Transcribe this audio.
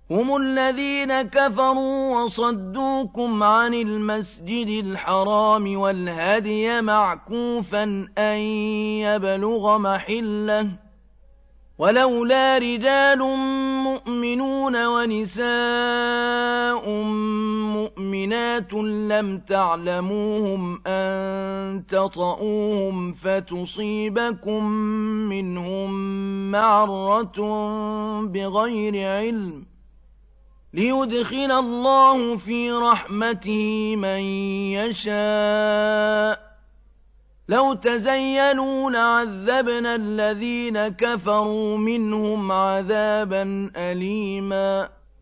هم الذين كفروا وصدوكم عن المسجد الحرام والهدي معكوفا أن يبلغ محله ولولا رجال مؤمنون ونساء مؤمنات لم تعلموهم أن تطئوهم فتصيبكم منهم معرة بغير علم ليدخل الله في رحمته من يشاء لو تزيلوا لعذبنا الذين كفروا منهم عذابا أليما